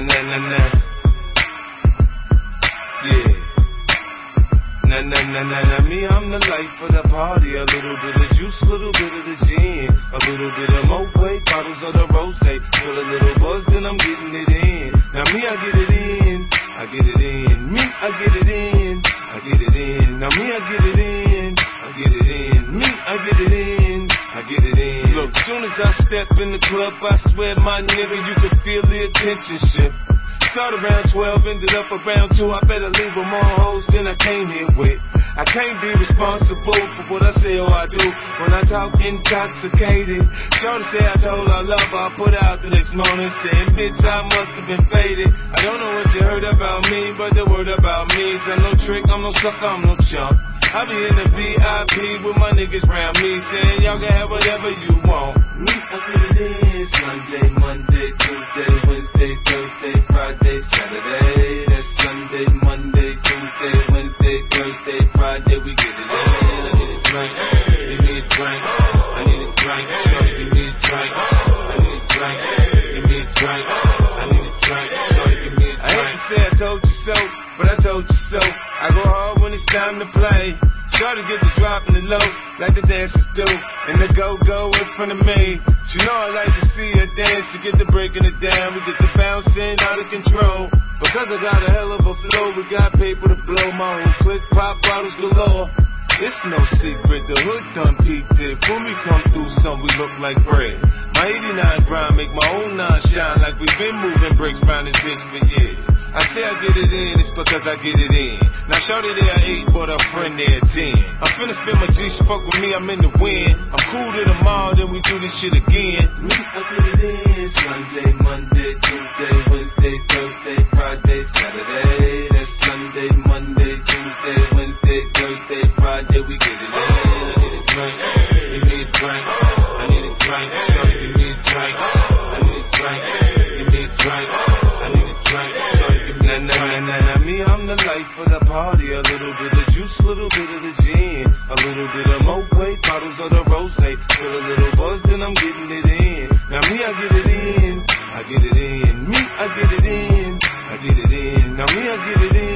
na. Yeah. Na, me, I'm the life of the party. A little bit of juice, little bit of the gin. A little bit of Moet, bottles of the rosé. Feel a little buzz, then I'm getting it in. Now me, I get it in. I get it in. Me, I get it in. I get it in. Now me, I get it in. I get it in. Me, I get it in. I get it in. Look, soon as I step in the club, I swear, my nigga, you can feel the attention shift. Start around 12, ended up around 2. I better leave with more hoes than I came here with. I can't be responsible for what I say or I do when I talk intoxicated. Shorty say I told her I love her. I put out the next morning saying, bitch, I must have been faded. I don't know what you heard about me, but the word about me is I'm no trick, I'm no sucker, I'm no chump. I be in the VIP with my niggas round me saying y'all can have whatever you want. Me, I get it in. Sunday, Monday, Tuesday, Wednesday, Thursday, Friday, Saturday. That's Sunday, Monday, Tuesday, Wednesday, Thursday, Friday. We get it in. I need a drink. Give me a drink. I need a drink. Shorty, give me a drink. I need a drink. Give me a drink. I need a drink. Shorty, give me a drink. I hate to say I told you so, but I told you so. I go hard when it's time to play. Shorty get the drop in the low, like the dancers do, and the go-go in front of me. She know I like to see her dance. She get the breaking it down, we get the bouncing out of control. Because I got a hell of a flow, we got paper to blow. My own quick pop bottles galore. It's no secret, the hood done peeped it. When we come through, some we look like bread. My 89 grind make my own 9 shine like we've been moving bricks round this bitch for years. I say I get it in, it's because I get it in. Now shorty there 8, but her friend there 10. I'm finna spin my G, she fuck with me, I'm in the wind. I'm cool to them all, then we do this shit again. Me, I get it in. Sunday, Monday, Tuesday, Wednesday, Thursday, Friday, Saturday. That's Sunday, Monday, Tuesday, Wednesday, Thursday, Friday. We get it in. I need a drink. Give me a drink. I need a drink. Shorty, give me a drink. I need a drink. Give me a drink. I need a drink. Shorty, give me a drink. Nah, me, I'm the life of the party. A little bit of juice, little bit of the gin. A little bit of Moet, bottles of the rosé. Feel a little buzz, then I'm getting it in. Now me, I get it in. I get it in. Me, I get it in. I get it in. Now me, I get it in.